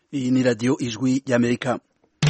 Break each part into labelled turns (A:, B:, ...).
A: Iyi ni radio Ijwi y'Amerika.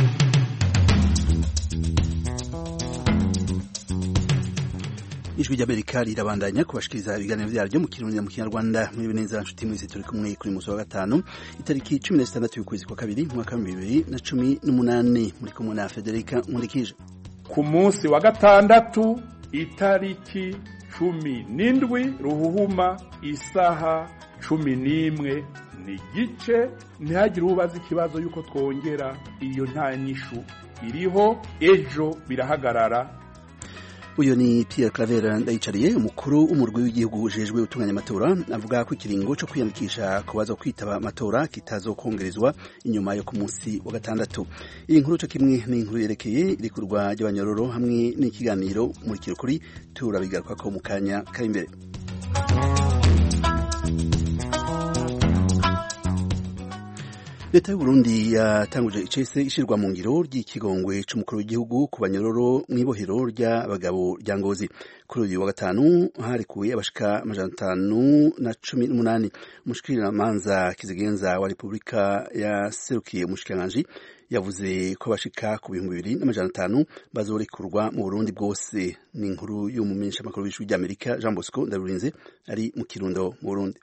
A: Ijwi ry'Amerika rirabandanya kubashikiriza ibiganiro vyaryo mu Kirundi mu Kinyarwanda. Muri neza nshuti mwese turi kumwe kuri musi wa gatanu itariki 16 y'ukwezi kwa kabiri mwaka wa 2018 muri kumwe na Federica Nkurikije.
B: Ku munsi wa gatandatu itariki 17 Ruhuhuma isaha 11 n'igice ntihagire ubaza ikibazo yuko twongera iyo nta nyishu iriho ejo birahagarara.
A: Uyo ni Pierre Claver Ndayicariye umukuru w'umurwi w'igihugu ujejwe gutunganya amatora avuga ko ikiringo cyo kwiyandikisha kubaza kwitaba amatora kitazokongerezwa inyuma yo ku munsi wa gatandatu. Iyi nkuru cyo kimwe ni inkuru yerekeye irikurwa ry'abanyororo hamwe n'ikiganiro muri kirukuri turabigaruka ko mu kanya kari imbere. Leta y'u Burundi yatanguje icese ishirwa mu ngiro ry'ikigongwe c'umukuru w'igihugu ku banyororo mw'ibohero ry'abagabo rya Ngozi. Kuri uyu wa gatanu harikuye abashika 518. Umushikirizamanza Kizigenza wa Republika yaserukiye umushikiranganji yavuze ko abashika ku 2500 bazorekurwa mu Burundi bwose. Ni inkuru y'umumenyesha makuru w'Ijwi ry'Amerika Jean Bosco Ndarurinze ari mu Kirundo mu Burundi.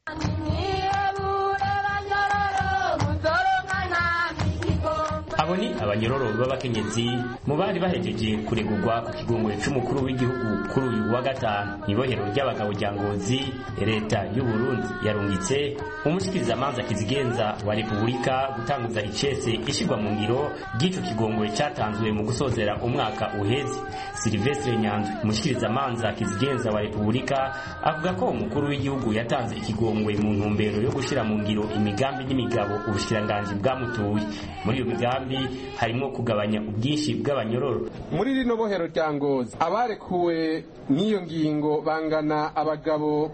C: Abo ni abanyororo b'abakenyezi mu bari bahejeje kuregurwa ku kigongwe c'umukuru w'igihugu kuri uyu wa gatanu. Ibohero ry'abagabo rya Ngozi, leta y'u Burundi yarungitse umushikirizamanza Kizigenza wa Republika gutanguza icese ishirwa mu ngiro ry'ico kigongwe catanzwe mu gusozera umwaka uheze. Silvestre Nyandwi, umushikirizamanza Kizigenza wa Republika, avuga ko umukuru w'igihugu yatanze ikigongwe mu ntumbero yo gushira mu ngiro imigambi n'imigabo ubushikiranganji bwamutuye. Muri iyo migambi harimo kugabanya ubwinshi bw'abanyororo.
D: Muri rino bohero rya Ngozi abarekuwe n'iyo ngingo bangana abagabo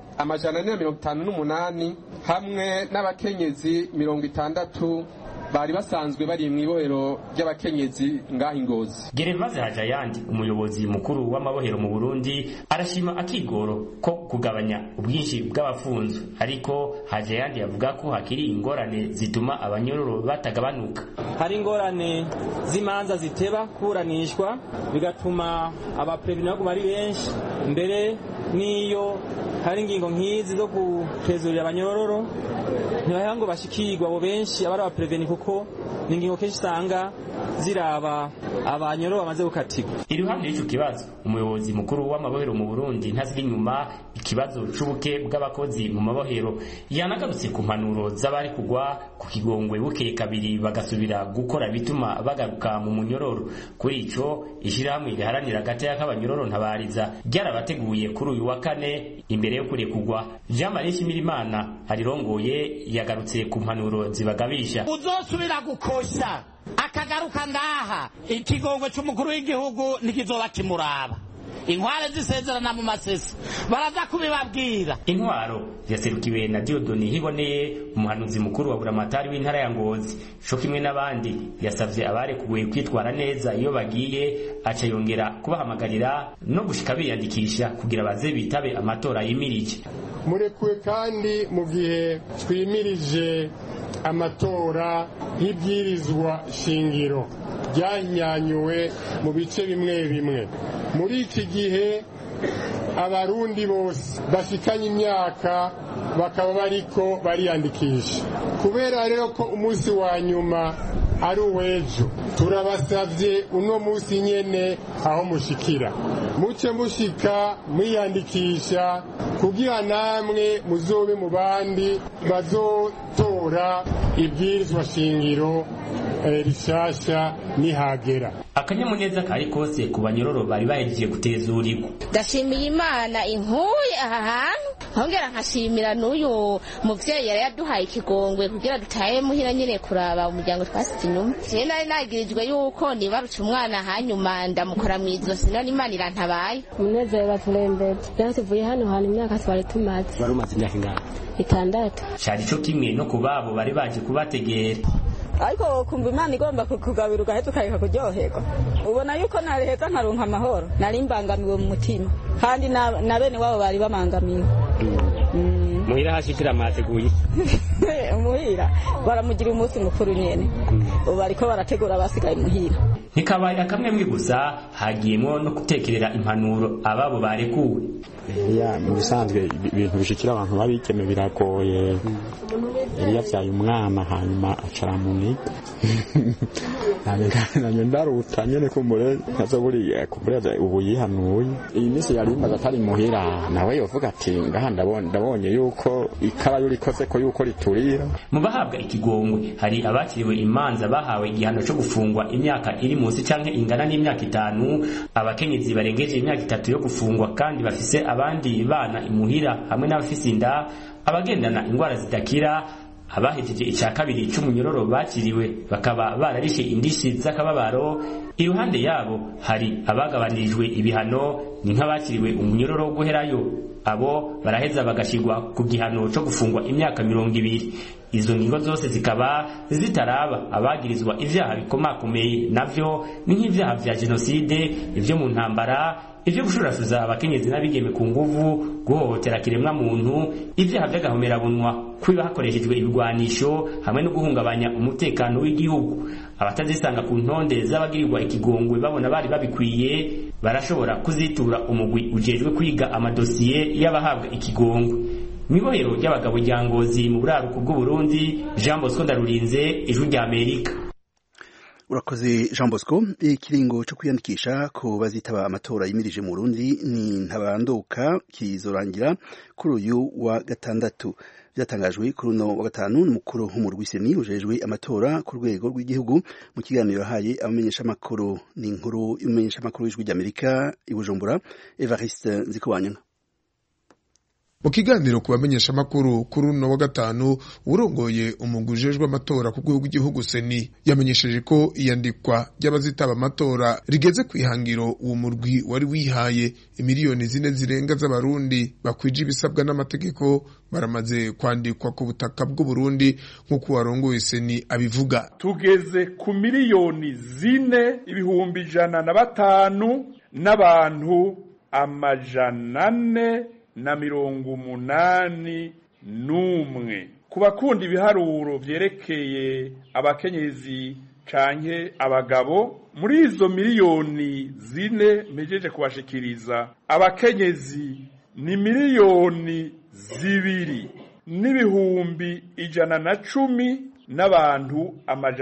D: 158 hamwe n'abakenyezi 60 bari basanzwe bari mu ibohero ry'abakenyezi ngahi Ngozi.
C: Gerevaze Hajayandi, umuyobozi mukuru w'amabohero mu Burundi, arashima akigoro ko kugabanya ubwinshi bw'abafunzwe, ariko Hajayandi yavuga ko hakiri ingorane zituma abanyororo batagabanuka.
E: Hari ingorane z'imanza ziteba kuranishwa bigatuma abapreveni baguma ari benshi, mbere niyo hari ingingo nk'izi zo gutezurira abanyororo ntibahera ngo bashikirwa abo benshi abari abapreveni, kuko ni ingingo kenshi usanga ziraba abanyororo bamaze gukatirwa.
C: Iruhande y'icyo kibazo, umuyobozi mukuru w'amabohero mu Burundi ntazira inyuma ikibazo c'ubuke bw'abakozi mu mabohero, yanagarutse ku mpanuro z'abari kugwa ku kigongwe bukeye kabiri bagasubira gukora bituma bagaruka mu munyororo. Kuri ico ishirahamwe riharanira agateka k'abanyororo ntabariza ryarabateguye kuri uyu wa kane imbere yo kurekugwa. Jean Marie Shimirimana arirongoye yagarutse ku mpanuro zibagabisha.
F: Uzosubira gukosha akagaruka ngaha ikigongwe c'umukuru w'igihugu nikizoba kimuraba. Intwaro zisezerana mu masesi baraza kubibabwira.
C: Intwaro yaserukiwe na Diodoni Hiboneye, umuhanuzi mukuru wa buramatari w'intara ya Ngozi. Cyo kimwe n'abandi yasavye abarekuwe kwitwara neza iyo bagiye, aca yongera kubahamagarira no gushika biyandikisha kugira baze bitabe amatora yimirije.
G: Murekuwe kandi mu gihe twimirije amatora y'ibwirizwa shingiro ryanyanyuwe mu bice bimwe bimwe. Muri iki gihe abarundi bose bashikanye imyaka bakaba bariko bariyandikisha. Kubera rero ko umunsi wa nyuma ari uwejo, turabasavye uno munsi nyene aho mushikira muce mushika mwiyandikisha kugira namwe muzobe mu bandi bazotora ibwirizwa shingiro rishasha nihagera.
C: Akanyamuneza kari kose ku banyororo bari bahejeje gutezurirwa.
H: Ndashimiye Imana inkuye aha hantu, nkongera nkashimira n'uyu muvyeyi yari yaduhaye ikigongwe kugira dutahe muhira nyene kuraba umuryango twasize inyuma. Je nari nagirijwe yuko nibaruca umwana hanyuma ndamukora mwizosi none Imana irantabaye.
I: Umunezero baturembetse. Byatuvuye hano hantu imyaka twari tumaze.
C: Barumaze imyaka ingana?
I: 6.
C: Cari cyo kimwe no kubabo bari baje kubategera.
J: ariko kumva Imana igomba kukugabira ugahita ukareka kuryoherwa ubona yuko nareheza nkaronka amahoro nari mbangamiwe mu mutima kandi na bene wabo bari bamangamiwe
C: muhira hashikira amateguye
J: muhira baramugira umunsi mukuru nyene ubu ariko barategura abasigaye muhira
C: nikabaye akamwe gusa hagiyemo no gutekerera impanuro ababo barekuwe
K: mu bisanzwe ibintu bishikira abantu babikeme biragoye yari yavyaye umwana hanyuma acaramuni nanye ndaruta nyene kumure ntazoburiye kumure ubu yihanuye iyi minsi yari imaze atari muhira nawe yovuga ati ngaha ndabonye yuko ikara yurikoze ko yuko riturira
C: mu bahabwa ikigongwe hari abakiriwe imanza bahawe igihano cyo gufungwa imyaka iri munsi canke ingana n'imyaka 5 abakenyezi barengeje imyaka 3 yo gufungwa kandi bafise abandi bana imuhira hamwe n'abafise inda abagendana ingwara zidakira abahejeje icya kabiri cy'umunyororo bakiriwe bakaba bararishe indishi z'akababaro iruhande yabo hari abagabanijwe ibihano ni nk'abakiriwe umunyororo wo guherayo abo baraheza bagashirwa ku gihano cyo gufungwa imyaka 20 izo ngingo zose zikaba zitaraba abagirizwa ivyaha bikomakomeye navyo ni nk'ivyaha vya genocide ivyo mu ntambara ivyo gushurasuza abakenyezi n'abigeme ku nguvu guhohotera kiremwa muntu ivyaha vy'agahomerabunwa kwiba hakoreshejwe ibigwanisho hamwe no guhungabanya umutekano w'igihugu abatazisanga ku ntonde z'abagirirwa ikigongwe babona bari babikwiye barashobora kuzitura umugwi ujejwe kwiga amadosiye y'abahabwa ikigongwe mibohero ry'abagabo rya Ngozi mu buraruko bw'u Burundi Jean Bosco Ndarurinze Ijwi rya Amerika.
A: Urakoze Jean Bosco. Ikiringo cyo kwiyandikisha ko bazitaba amatora yimirije mu Burundi ni ntabanduka kizorangira kuri uyu wa gatandatu. Byatangajwe kuri uno wa gatanu n'umukuru w'umurwiseni ujejwe amatora ku rwego rw'igihugu mu kiganiro yahaye abamenyesha makuru n'inkuru y'umumenyesha makuru w'Ijwi rya Amerika i Bujumbura Evariste Nzikowanyana.
L: Mu kiganiro kubamenyesha makuru kuri uno wa gatanu urongoye umugujejwe amatora ku rwego rw'igihugu seni yamenyesheje ko iyandikwa ry'abazitaba amatora rigeze kwihangiro uwo murwi wari wihaye imiliyoni 4 zirenga z'abarundi bakwije ibisabwa n'amategeko baramaze kwandikwa ku butaka bw'u Burundi nk'uko warongoye seni abivuga.
B: Tugeze ku miliyoni 4,105 n'abantu 481 ku bakunda ibiharuro vyerekeye abakenyezi canke abagabo muri izo miliyoni 4 mejeje kubashikiriza abakenyezi ni miliyoni 2 n'ibihumbi 110 n'abantu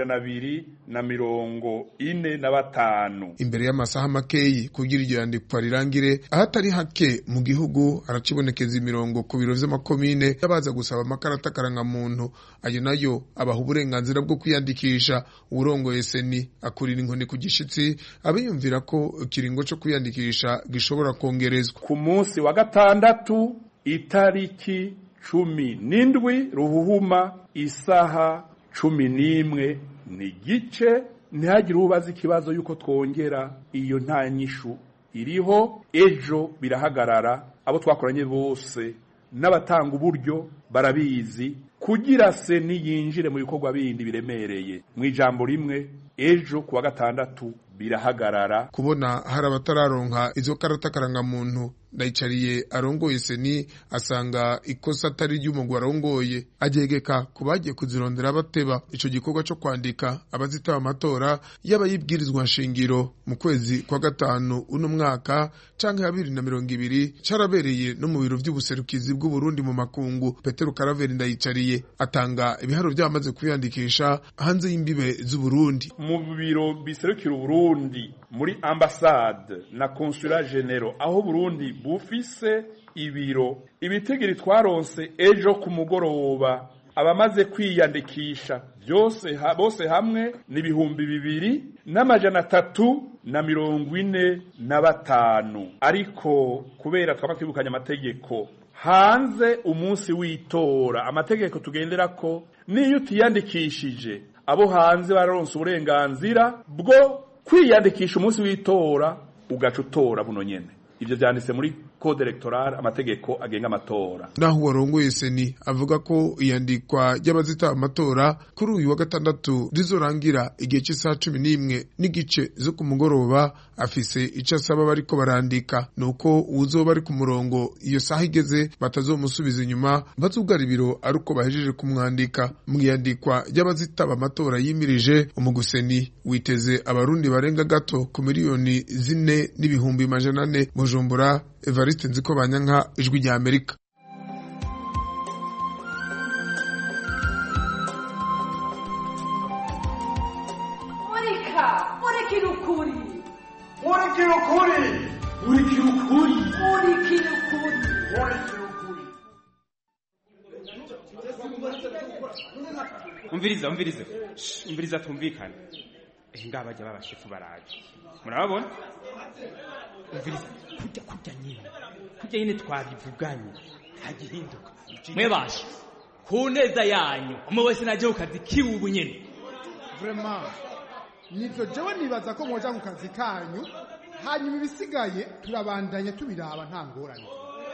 B: 245
L: imbere y'amasaha makeyi kugira iryo yandikwa rirangire ahatari hake mu gihugu haracibonekeza imirongo ku biro vy'amakomine yabaza gusaba amakarata karanga muntu ayo nayo abaha uburenganzira bwo kwiyandikisha urongoye seni akurira inkoni ku gishitsi abiyumvira ko ikiringo cyo kwiyandikisha gishobora kongerezwa
B: ku munsi wa gatandatu itariki 17 ruhuhuma isaha 11 n'igice ntihagire ubaza ikibazo yuko twongera iyo nta nyishu iriho ejo birahagarara abo twakoranye bose n'abatanga uburyo barabizi kugira se niyinjire mu bikorwa bindi biremereye mu ijambo rimwe ejo kuwa gatandatu birahagarara.
L: Kubona hari abatararonka izo karata karanga muntu ndayicariye arongoye seni asanga ikosa atari ry'umugwa arongoye agegeka kubagiye kuzirondera bateba ico gikorwa cyo kwandika abazitaba amatora y'abayibwirizwa nshingiro mu kwezi kwa gatanu uno mwaka canke 2020 carabereye no mu biro vy'ubuserukizi bw'u Burundi mu makungu. Petero Karaveri ndayicariye atanga ibiharo byamaze kwiyandikisha hanze y'imbibe z'u Burundi
B: mu biro biserukira Burundi muri ambassade na consulat general aho Burundi bufise ibiro ibitegeri twaronse ejo ku mugoroba abamaze kwiyandikisha bose hamwe ni 2,345 ariko kubera twabakibukanya amategeko hanze umunsi w'itora amategeko tugendera ko niyo utiyandikishije abo hanze baronse uburenganzira bwo kwiyandikisha umunsi w'itora ugaca utora buno nyene. Ivyo vyanditse muri code electoral amategeko agenga amatora.
L: Naho warongoye seni avuga ko iyandikwa ry'abazitaba amatora kuri uyu wa gatandatu rizorangira igihe cy'isaha 11 n'igice zo ku mugoroba, afise icyo asaba bariko barandika nuko uzoba ari ku murongo iyo saha igeze batazomusubiza inyuma, bazugara ibiro aruko bahejeje kumwandika. Mu iyandikwa ry'abazitaba amatora yimirije, umuguseni witeze abarundi barenga gato ku miliyoni 4,400,000. Bujumbura, Evariste Nzikobanyanka, Ijwi rya Amerika.
M: Umviriza tumvikana. Ngaba bajya babashefu baraje. Murabona? Umviriza kujya nyine twabivuganye hagihinduka.
N: Mwebashe ku neza yanyu umwe wese naje ukazi kiwe ubu nyene.
O: Vraiment nivyo jewe nibaza ko mwoja ku kazi kanyu, hanyuma ibisigaye turabandanya tubiraba nta ngorane.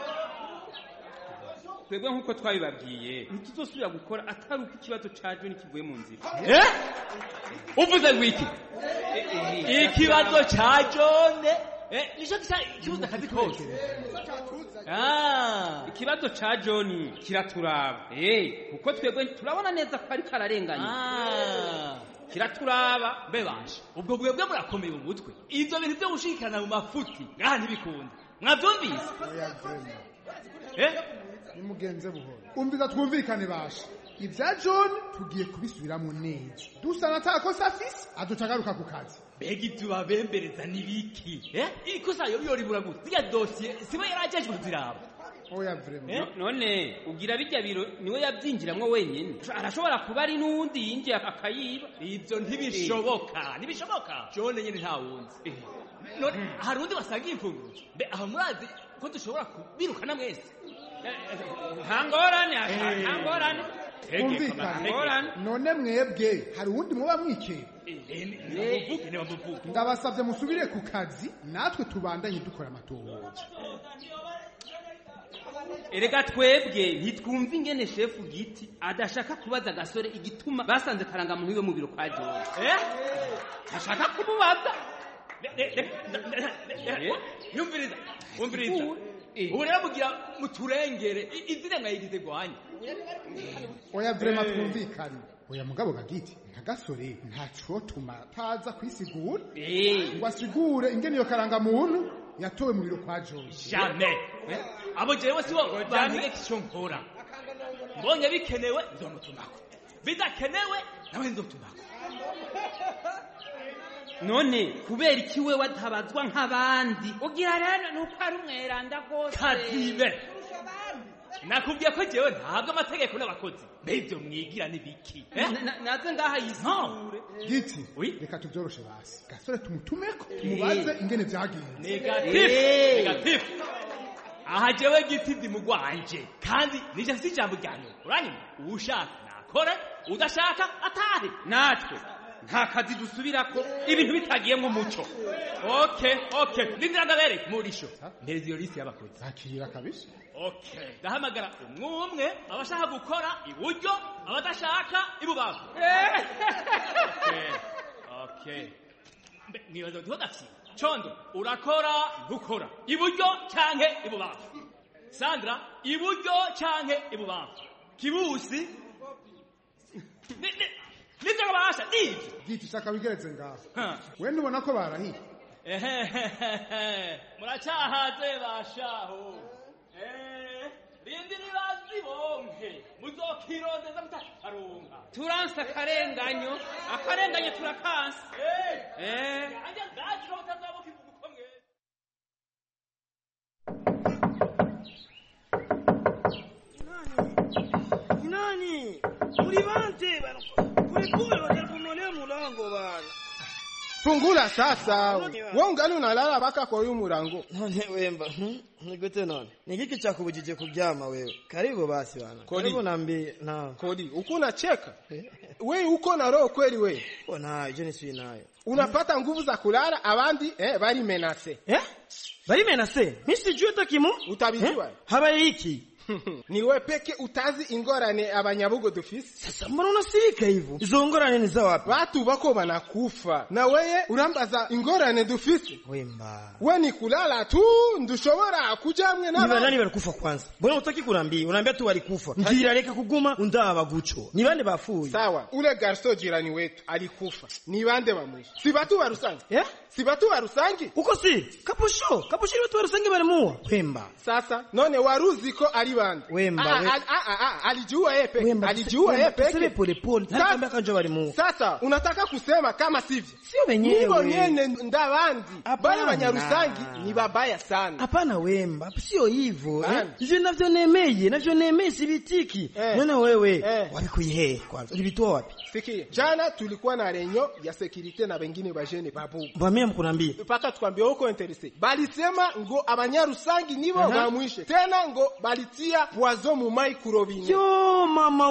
M: Twebwe nkuko twabibabwiye ntituzosubira gukora atari uko ikibazo caje nikivuye mu nzira.
N: Uvuze gwiki? Ikibazo ca Jone nico kibuza akazi kose.
M: Ikibazo ca John kiraturaba. Kuko twebwe turabona neza ko ari kararenganya. Kiraturaba
N: bebashe. Ubwo bwebwe murakomeye mu mutwe. Ivyo bintu byo gushikana mu mafuti ngaha ntibikunda. Mwavyumvise?
O: Nimugenze buhoro. Umviza twumvikane bashe. Ibya John tugiye kubisubiramo neza. Dusana atakosa afise adutagaruka ku kazi.
N: Begi tubabembereza nibiki? Ikosa yo ribura gute? Ziya dossier sibo yarajeje kuziraba.
O: Oya vraiment.
M: None ugira bijya biro niwe yabyinjiramwe wenyine. Arashobora kuba ari nundi yinjiye akayiba.
N: Ivyo ntibishoboka. Nibishoboka. John nyene nta wundi. None harundi basaga imfunguzo. Be aho murazi ko dushobora kubirukana mwese.
M: Hangorane.
O: None mwebwe hari uwundi muba mwikeye. Ndabasabye musubire ku kazi natwe tubandanye dukora amatohoza.
M: Erega twebwe ntitwumva ingene chef giti adashaka kubaza gasore igituma basanze karanga muntu iwe mu biro kwa John. Ashaka kumubaza.
N: Umviriza. Ubu rero mugira muturengere izire mwayigize gwanya.
O: Oya vraiment twumvikane. Oya mugabo gagiti ntagasore ntaco tuma taza kwisigura. Ngo asigure ingene yo karanga muntu yatowe mu biro kwa John.
N: Jamais. Abo jewe sibo bantege kishonkora. Mbonye bikenewe nzomutumako. Bidakenewe nawe nzotumako.
M: None kubera iki we watabazwa nk'abandi? Ugira rero nuko ari umweranda gose.
N: Kazibe. Nakubwiye ko jewe ntabwo amategeko n'abakozi. Bivyo mwigira nibiki?
M: Naze ngaha yisure.
O: Giti. Reka tuvyoroshe basi. Gasore tumutumeko tumubaze ingene vyagenze.
N: Negative. Aha jewe giti ndi mugwanje kandi nije si jambo ryanyu. Uranyuma ushaka nakore udashaka atahe.
M: Natwe nta kazi dusubirako ibintu bitagiye mu muco.
N: Okay. Ndindira ndabere murisho. Nderezi yo lisi y'abakozi.
O: Akira kabisa.
N: Okay. Ndahamagara umwe abashaka gukora iburyo abadashaka ibubavu. Okay. Nibaza tuhodafye. Chondo urakora gukora iburyo canke ibubavu. Sandra iburyo canke ibubavu. Kibusi Nizera basha nivyo.
O: Giti shaka wigeretse ngaho. Wende ubona ko barahiye.
N: Muracahaze bashaho. Rindiri bazibonke. Muzokirondeza mutakarunga.
M: Turansa akarenganyo turakansa.
N: Anja ndacho utazaboka ivuga mwe.
P: Nani? Ulivante bana. Kulikuwa wajakumolea mulango bana.
D: Fungula sasa. Wewe ungali unalala baka kwa huyu murango.
P: None wemba. Nigute none. Nigiki cha kubujije kuryama wewe. Karibu basi bana. Karibu naambie na.
D: Kodi, uko unacheka? Wewe uko na roho kweli wewe?
P: Ona, je ni sio nayo.
D: Unapata nguvu za kulala abandi bari menase.
P: Bari menase? Mimi sijui hata kimu.
D: Utabijua.
P: Habaye iki.
D: Ni wewe peke utazi ingorane abanyabugo dufise.
P: Sasa mbona unasirika hivyo? Izo ngorane ni za wapi?
D: Watu bako banakufa. Na wewe urambaza ingorane dufise.
P: Wemba.
D: Wewe ni kulala tu ndushobora kujamwe na.
P: Ni nani balikufa kwanza? Mbona utaki kunambia? Unaambia tu walikufa. Ngira reka kuguma undaba guco. Ni bande bafuye.
D: Sawa. Ule garso jirani wetu alikufa. Ni bande bamwisha. Si batu wa Rusangi. Si batu wa Rusangi.
P: Uko si? Kapusho watu wa Rusangi balimuwa. Wemba.
D: Sasa none waruziko ali bande.
P: Wemba.
D: Alijua yeye peke. Alijua yeye peke.
P: Sema pole pole. Nalikwambia kanjo balimuwa.
D: Sasa unataka kusema kama sivyo?
P: Sio wenyewe.
D: Nibo nyene ndabandi. Bale banyarusangi ni babaya sana.
P: Hapana Wemba, sio hivyo. Hivyo navyo nemeye sibitiki. Nona wewe wabikuye kwanza. Ulibitoa wapi?
D: Sikia. Jana tulikuwa na renyo ya security na wengine bajene babu.
P: Bamia mkunambia.
D: Mpaka tukwambia uko interesse. Balisema ngo abanyarusangi nibo bamwishe. Tena ngo balitia poison mu mai kurobine.
P: Yo mama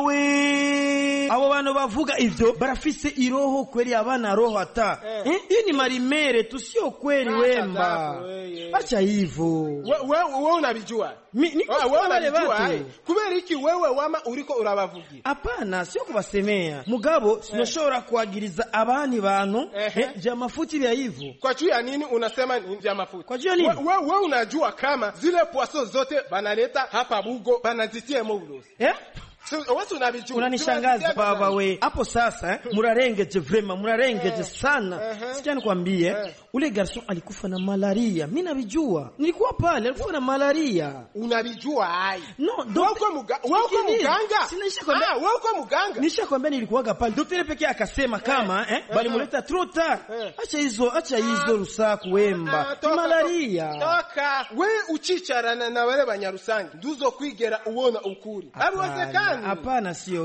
P: we. Abo bano bavuga ivyo barafise iroho kweli abana roho ata. Hii ni marimere tu sio kweli Wemba. Acha hivyo.
D: Wewe unabijua. Wewe unabijua. Kubera iki wewe wama uriko urabavugira.
P: Hapana sio kubasemea. Mugabo sinoshora kuagiriza abani bantu vya mafuti vya hivyo.
D: Kwa juu ya nini unasema ni vya mafuti?
P: Kwa juu ya nini?
D: Wewe unajua kama zile poisson zote banaleta hapa Bugo banazitia moulos. Watu unabijua.
P: Unanishangaza baba we. Hapo sasa murarengeje vrema, murarengeje sana. Sikia nikwambie, ule garçon alikufa na malaria. Mimi nabijua. Nilikuwa pale, alikufa na malaria.
D: Unabijua hai.
P: No,
D: wewe uko muganga.
P: Sinaisha kwambia.
D: Wewe uko muganga.
P: Nisha kwambia nilikuwaga pale. Daktari pekee akasema kama bali muleta trop tard. Acha hizo rusaku Wemba. Malaria.
D: Toka. Wewe uchichara na wale banyarusangi. Nduzo kwigera uona ukuri. Habiwezekani.
P: Hapana sio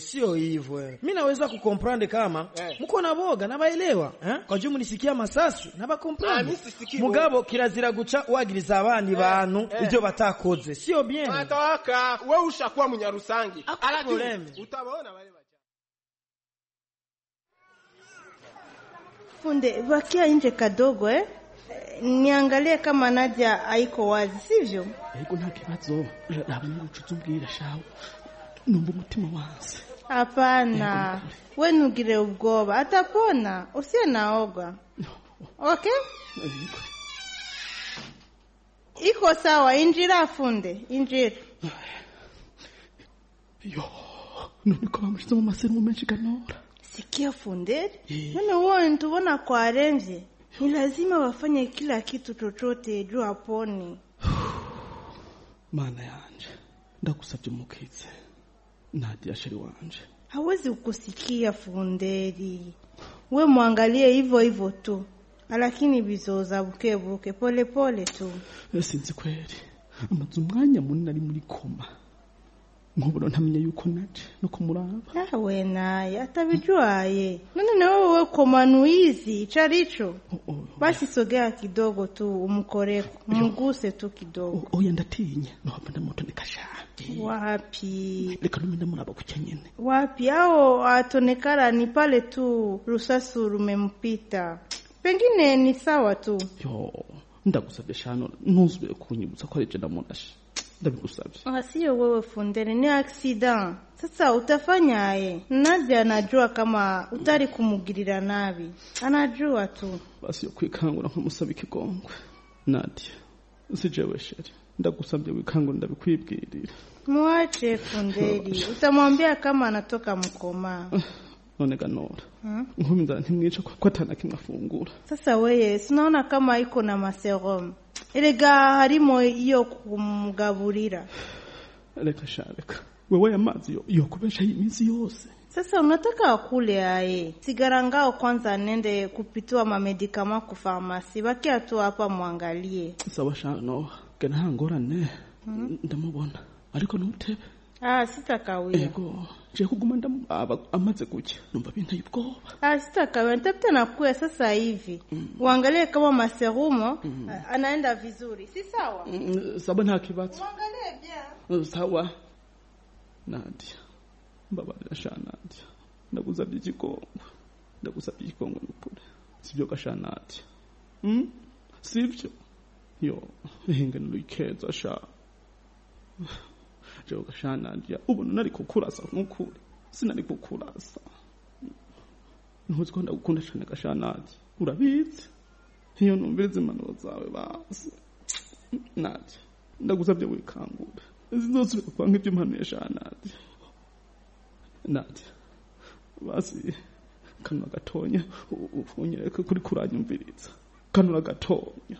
P: hivyo. Mimi naweza kukomprendre kama mko na boga na baelewa, Kwa jumla nisikia masasi na bakomprendre. Mugabo kirazira guca wagiriza abandi bantu ivyo batakoze. Sio bien.
D: Ataka wewe ushakuwa munyarusangi. Alaki utabaona wale bacha.
Q: Funde bakia nje kadogo niangalie kama Nadia haiko wazi sivyo?
R: Haiko nta kibazo. Nabwo ucuzumbwira shawo. Numva umutima wanze.
Q: Hapana. Wewe nugire ubwoba atapona. Usiye naoga. Okay? Iko sawa injira Funde. Injira.
R: Yo. Nuniko bamushize mu maserumu menshi kanora.
Q: Sikia Funde. None wewe ntubona kwa renje. Ni lazima wafanye kila kitu chochote juu apone.
R: Mana yanje. Ndagusabye mukize. Nadia sheri wanje.
Q: Hawezi ukusikia Funderi. We muangalie hivyo tu. Lakini bizoza bukebuke pole pole tu.
R: Sinzi kweli. Amaze umwanya munini ari muri koma. Nkubona ntamenye yuko naje no kumuraba.
Q: We naye atabijwaye. None wewe koma nuizi charicho. Basi sogea kidogo tu umkoreko. Mguse tu kidogo.
R: Oya ndatinya. No hapa ndamoto nikasha.
Q: Wapi?
R: Reka numenda muraba kucyanyene.
Q: Wapi hao atonekara ni pale tu rusasu rumempita. Pengine ni sawa tu.
R: Yo, ndagusabye shano ntuzube kunyibutsa ko aje ndamondashe. Ndabigusabye.
Q: Sio wewe Fundere ni accident. Sasa utafanyaje? Nadia anajua kama utari kumugirira nabi. Anajua tu.
R: Basi yo kwikangura nkamusaba ikigongwe. Nadia, sijewe sheri. Ndagusabye wikangura ndabikwibwirira.
Q: Mwache Funderi. Utamwambia kama anatoka mkoma.
R: None ganora. Nkumva ntimwica ko atana kimwe afungura.
Q: Sasa wewe sinaona kama iko na maserum. Erega harimo iyo kumugaburira.
R: Reka shareka. Wewe amazi yo kubesha iminsi yose.
Q: Sasa unataka akule aye. Sigara ngao kwanza nende kupitua mamedikama ku pharmacy. Bakia tu hapa muangalie.
R: Sawa shano. Kana ngorane. Ndamubona. Ariko ntutebe.
Q: Sitakawia.
R: Ego, je kuguma ndamubaba amaze gutya. Numva binteye ubwoba.
Q: Sitakawia, nitafuta nakuya sasa hivi. Uangalie kama maserumo anaenda vizuri. Si sawa?
R: Sawa nta kibazo.
Q: Uangalie bia.
R: Sawa. Nadia. Mbabarira sha Nadia. Ndagusabye ikigongo n'ukuri. Sibyo gasha Nadia. Sibyo. Yo, ingene urikeza sha. Jo gasha Nadia. Ubu nari kukurasa n'ukuri. Sinari kukurasa. Ntuzi ko ndagukunda cyane gasha Nadia. Urabizi? Iyo numviriza impanuro zawe basi. Nadia. Ndagusabye wikangura. Zizosubira kwanga ibyo mpanuye sha Nadia. Nadia. Basi kanura gatonya ufunyereke kuri kuranyumviriza. Kanura gatonya.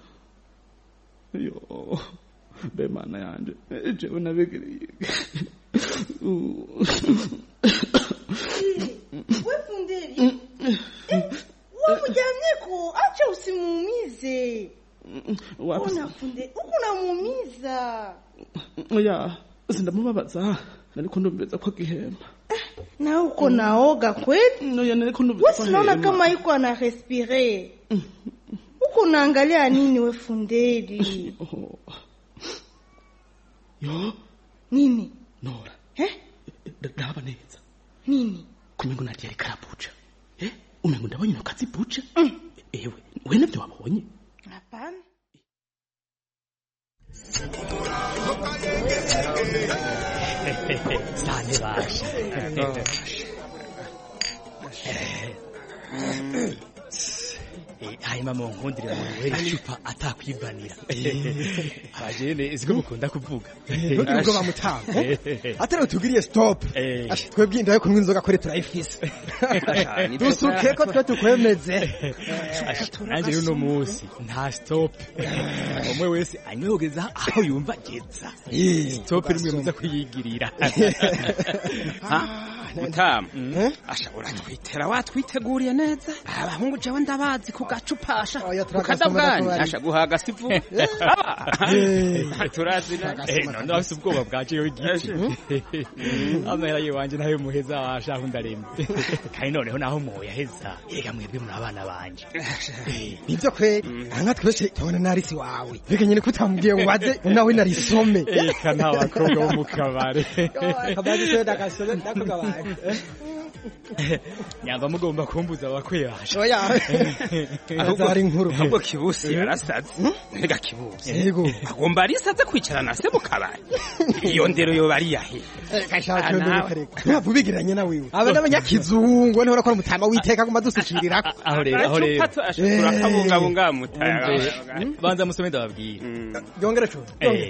R: Yo. Be mana yanje. Jewe nabegereye.
Q: Wewe Funderi. Wamujamye ko acha usimuumize. Una Funderi, unamuumiza.
R: Oya, sindamubabaza. Nariko ndombeza kwa gihema.
Q: Na uko naoga kweli?
R: No, nariko ndombeza kwa
Q: gihema. Unaona kama yuko ana respire. Uko naangalia nini we Funderi?
R: Yo?
Q: Nini?
R: Nora. Ndaba neza.
Q: Nini?
R: Kumengo Nadia karabuca. Umengo ndabonye no kazibuca. Ewe, we navyo wabonye?
Q: Hapana.
C: Sane basha. Hanyuma mu nkundire mu wera icupa atakwivanira. Abajene iziko mukunda kuvuga.
S: Nubwo bamutanga. Atari utugiriye stop. Twebwe indaye kunywa inzoga kore turayifise. Dusuke ko twe tukwemeze.
C: Nanje uno munsi nta stop. Umwe wese anyogeza aho yumva geza. Stop rimwe muza kuyigirira.
T: Mutama. Ashobora twitera watwiteguriye neza. Abahungu jewe ndabazi kugacupasha. Ukadabwani ashaguhaga sivu. Turazina.
C: None afise ubwoba bwaje yo igiti. Amera yiwanje nayo muheza washaka undarembe. Kandi noneho naho moya heza. Yega mwebwe muri abana banje.
S: Nivyo kweli. Anga twese tubona narisi wawe. Bige nyine kutamubwiye ngo waze nawe narisome.
C: Eka nta bakobwa bo mu kabare.
S: Kabari tweda gasole ndakugabanye.
C: Nyamba mugomba kumbuza abakwebasha.
S: Oya. Azari inkuru.
T: Ahubwo kibusi yarasaze. Mbega kibusi.
S: Yego.
T: Agomba arisaze kwicarana se mu kabari. Iyo ndero yo bari yahe.
S: Kashaka ndukareka. Ntabwo bigiranye na wewe. Aba n'abanyakizungu niho rakora mutama witeka ko madusukirira.
T: Aho rero. Ashakura kabungabunga mutaya.
C: Banza musome ndababwira.
S: Yongera cyo.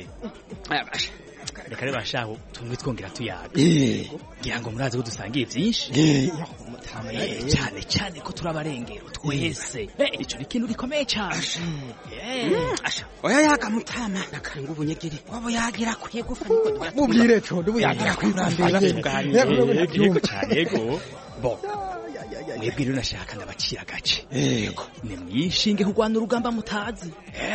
C: Reka reba shaho tumwe twongera tuyaga. Ngira ngo murazi ko dusangiye byinshi. Cyane cyane ko turabarengero twese. Ico ni kintu gikomeye cyane.
T: Oya yaga mutama nakanga ubunyegiri. Wabo yagira kwiye gufa niko duya.
S: Mubwire cyo ndubuyagira kwirambira.
C: Yego cyane yego. Bo. Mwebwe rero nashaka ndabacira gace. Yego. Ni mwishinge kugwana urugamba mutazi.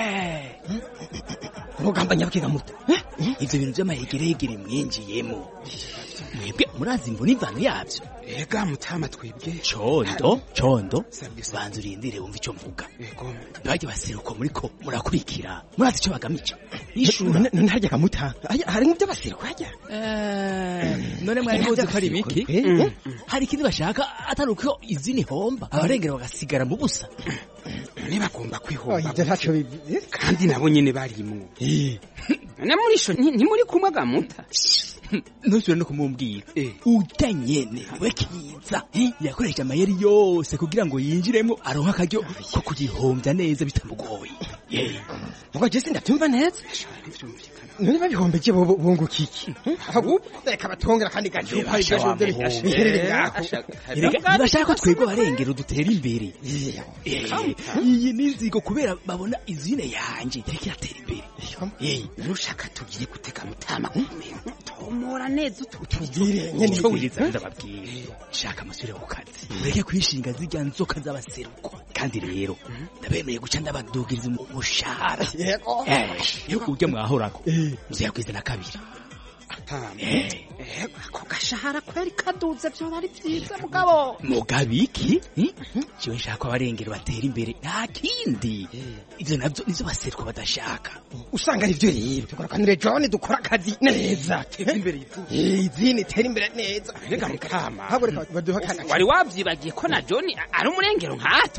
S: Urugamba nyabukiga muto.
C: Ivyo bintu by'amahegeregere mwinjiyemo. Mwebwe murazi imvo n'imvano yabyo.
T: Ega mutama twebwe.
C: Condo. Banza urindire wumva icyo mvuga.
T: Yego.
C: Baje baseruko muriko murakurikira. Murazi icyo bagamica.
S: Ishura ntarya kamuta. Hari nk'ibyo baseruko hajya.
C: None mwari muzi ko ari miki? Hari ikindi bashaka ataruko izini homba. Abarengera bagasigara mu busa.
T: Nibagomba kwihomba.
S: Ibyo ntacyo bibi.
T: Kandi nabo nyene barimwo. None muri sho ntimuri kumwe gamuta.
C: Ntusubire no kumumbwira. Ujya nyene we kiza. Yakoresha amayeri yose kugira ngo yinjiremo aronka akaryo ko kugihombya neza bitamugoye.
S: Ngo je sindatumva neza. None babihombeje bungukiki. Ahubwo reka batongera kandi gaje uko biherere ngako.
C: Bashaka ko twego barengera dutera imbere. Iyi ninzigo kubera babona izine yanje reka yatera imbere.
T: Nushaka tugiye guteka mutama kumenya. Tomora neza
S: utubwire nyene
C: ubwiriza ndababwire. Shaka amasubire ku kazi. Ureke kwishinga zijya nzoka z'abaseruko. Kandi rero ndabemeye guca ndabadugiriza umushahara. Yo ujya mwahorako. Muzayakwizana kabiri.
S: mutama
T: ako gashahara kweri kaduze vyo bari vyiza mugabo
U: mugabiki jewe nshaka abarengero batera imbere nta kindi ivyo navyo nizo baserwa badashaka
S: usanga ari vyo rero tukora John dukora akazi neza imbere izini tera imbere neza
T: rega mukama
S: habo reka baduha kana
T: wari wavyibagiye ko na John ari umurengero nkato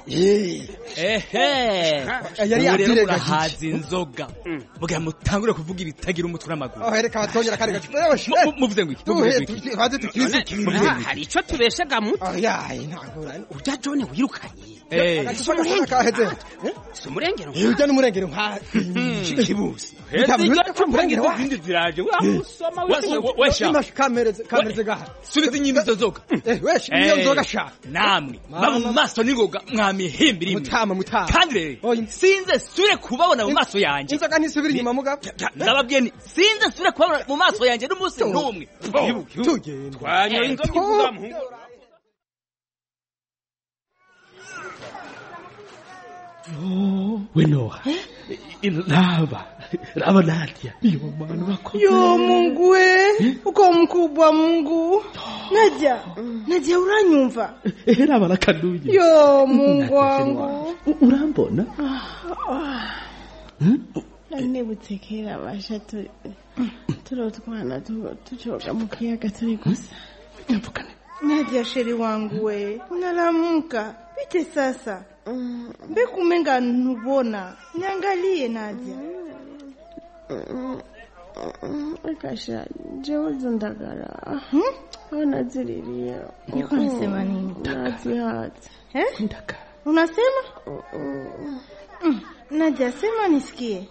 U: yari yabire gahaza inzoga mugira mutangure kuvuga ibitagira umutwe n'amaguru
S: reka batongera kare gacu
U: muvuze ngo
S: baze tukizukira
T: hari ico tubeshaga muto
S: yaye ntagora
T: urya John wirukanye
S: si umurengero urya n'umurengero nka kibuzi
U: umurengero w'indi ziraje usoma wesha
S: kamereze gaha
U: subiza inyimbi zo zoga
S: wesha niyo nzoga sha
U: namwe baba mu maso n'ingoga mwamihimbira imwe
S: mutama
U: kandi rero sinze sure kubabona mu maso yanje
S: inzoga ntisubira inyuma mugabo
U: ndababwiye ni sinze sure kubabona mu maso yanje n'umunsi n'umwe
T: twanyoye inzoga ivuga muhungu
R: Wenoha raba Nadia yo mwana wako
Q: yo Mungu we uko mkubwa Mungu Nadia uranyumva
R: raba lakaduye
Q: yo Mungu wangu
R: urambona
I: nebutekera basha turotwana tuchoka mu kiyaga turi gusa
Q: Nadia sheri wangu we unalamuka bite sasa Bekumenga nubona niangalie Nadia
I: Akasha jewe ndagara wanazililia
Q: niko nasema nini
I: nazihat
Q: ndaka unasema Nadia sema nisikie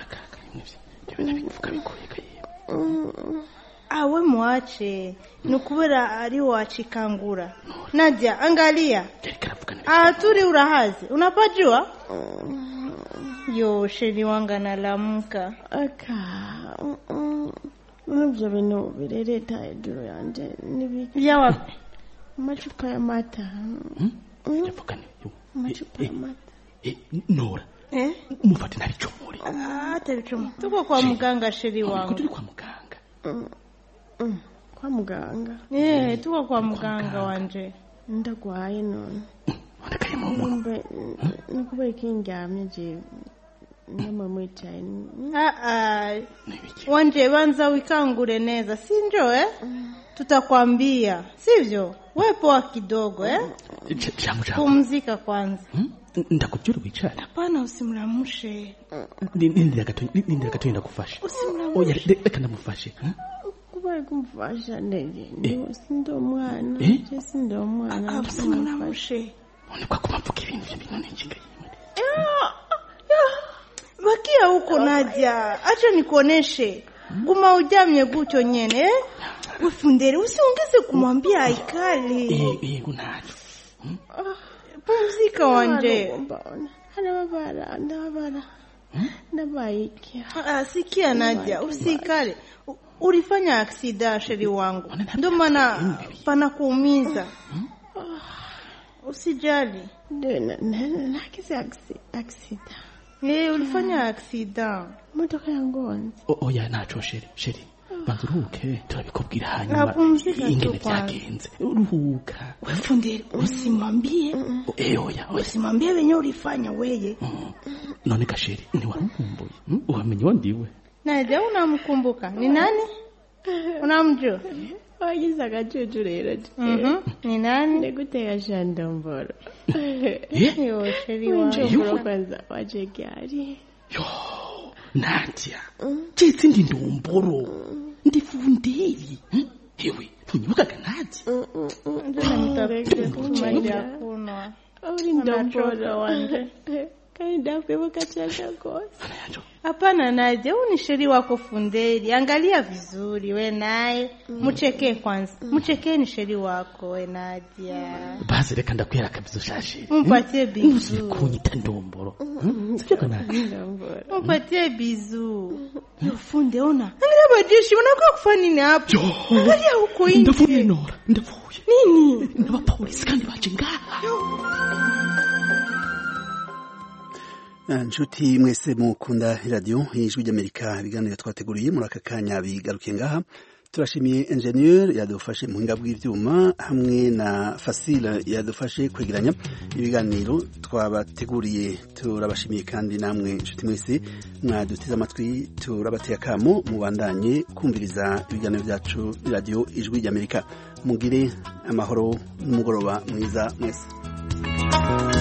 Q: awe mwache nukubera ari wachikangura Nadia angalia turi urahazi unapajua yo sheri wanga nalamuka
I: unavyo bino birereta hejuru yanje
Q: vya wapi
I: machupa ya mata machupa ya mata
R: Nora umufate nabicomore
Q: atabicomo tuko kwa muganga sheri wangu
R: turi kwa muganga
I: kwa muganga
Q: tuko kwa muganga wanje
I: ndagwaye none nikubera kindyamye je namamwicaye
Q: wanje banza wikangure neza sinjo tutakwambia sivyo wewe poa kidogo pumzika kwanza
R: ndakubyura wicara
Q: hapana usimlamushe
R: nindira gato ndakufasha oya reka ndamufashe
I: kubera kumfasha nege ndo mwana je ndo mwana
Q: usimlamushe
R: Unikwa kumamvuka ibintu by'ibintu n'inginga
Q: bakia huko Nadia acha nikuoneshe guma ujamye gucho nyene Wefundere usiongeze kumwambia aikali
R: yego nacho
Q: pumzika wanje
I: ndabara ndabaikia
Q: sikia Nadia usikale ulifanya aksida sheri wangu ndio maana pana kuumiza usijali
I: nakisi aksida
Q: ulifanya aksida
I: motoka yangu
R: oya nacho sheri banzuruke turabikubwira hanyuma ingene byagenze uruhuka
Q: Wefundere usimwambie
R: oya
Q: usimwambie wenye ulifanya weye
R: none gasheri ni warumbuye uwamenye wandiwe
Q: Nadia unamkumbuka ni nani unamjua
I: wagize agacucu rero
Q: ni nani
I: ndagutega shandomboro
Q: yo sheri
I: wangu kwanza waje gari
R: yo Nadia chitsi ndi ndomboro ndifundeli hewe tunyibukaga Nadia
Q: uri ndomboro wanje
I: kaida pebuka chaka kosa
Q: hapana Nadia ni sheri wako Fundeli angalia vizuri we naye muchekee kwanza muchekee ni sheri wako we Nadia
R: basi reka ndakwera kabizo shashi
Q: mpatie bizu
R: kunyita ndomboro sivyo kana
Q: ndomboro mpatie bizu Funde ona angalia bajeshi unakuwa kufanya nini hapo angalia huko nje
R: ndavuye Nora ndavuye
Q: nini
R: n'abapolisi kandi baje ngaha
A: Nshuti mwese mukunda radio y'ijwi ry'Amerika ibiganiro twateguriye muri aka kanya bigarukiye ngaha turashimiye ingenieur yadufashe mu buhinga bw'ivyuma hamwe na Facile yadufashe kwegeranya ibiganiro twabateguriye. Turabashimiye kandi namwe inshuti mwese mwadutiza amatwi. Turabateye akamo mubandanye kumviriza ibiganiro byacu radio Ijwi ry'Amerika. Mugire amahoro n'umugoroba mwiza mwese.